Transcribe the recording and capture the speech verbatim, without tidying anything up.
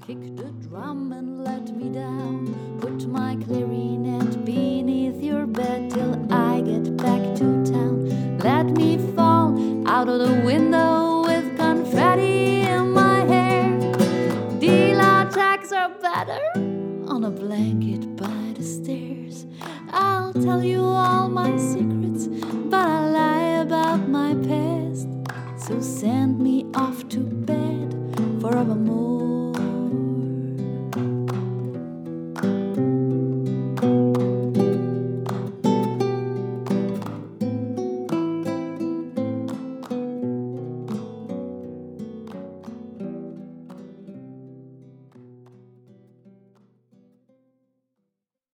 Kick the drum and let me down. Put my clarinet beneath your bed till I get back to town. Let me fall out of the window with confetti in my hair. Deal tags are better on a blanket by the stairs. I'll tell you all my secrets